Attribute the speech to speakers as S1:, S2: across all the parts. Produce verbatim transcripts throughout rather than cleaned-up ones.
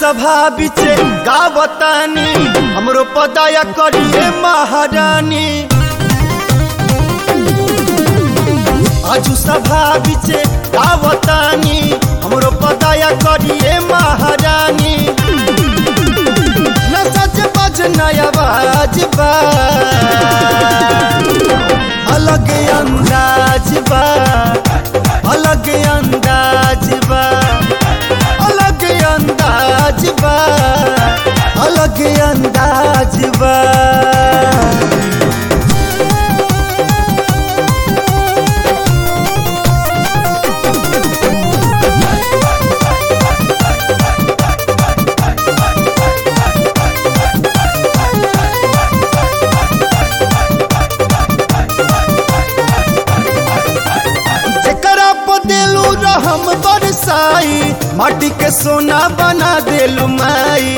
S1: सभा बिचे गावतानी हमरो पदाया करिए महारानी। आजू सभा बिचे गावतानी हमरो पदाया करिए महारानी। न सच बज नया बाज बा अलग अंदाज बा अलग अंदाज बा अलग अंदाज बा अलग अंदाज बा। हम बरसाई माटी के सोना बना देलू माई।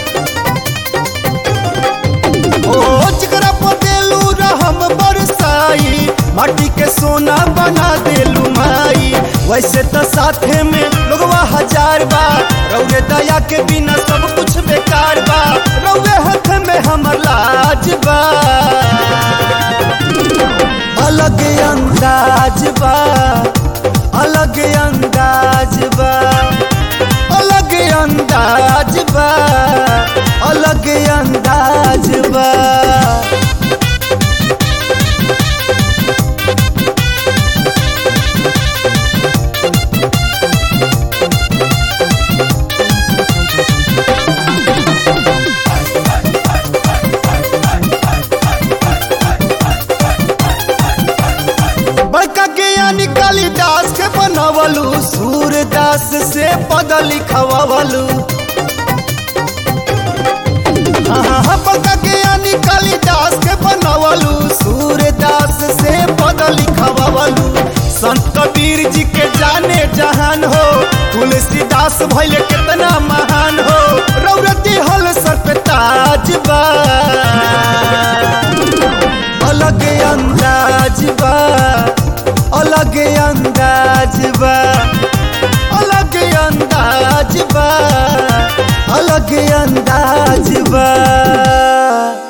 S1: ओ जकरा पदेलू रहम बरसाई माटी के सोना बना देलू माई। वैसे तो साथे में लोगवा हजार बा रउए दया के बिना सब कुछ बेकार बा। रउए हाथ में हमर लाज बा अलग अंदाज बा अलग अंदाज बा अलग अंदाज बा अलग अंदाज बा। कालिदास के बनवलू सूरदास से पद लिखवलू। कालिदास के बनवलू सूरदास से पद लिखवलू। संत कबीर जी के जाने जहान हो तुलसीदास भइले कितना महान हो। रौरती हल सर पे ताज बा अलग अंदाज बा अलग अंदाज बा अलग अंदाज बा अलग अंदाज बा।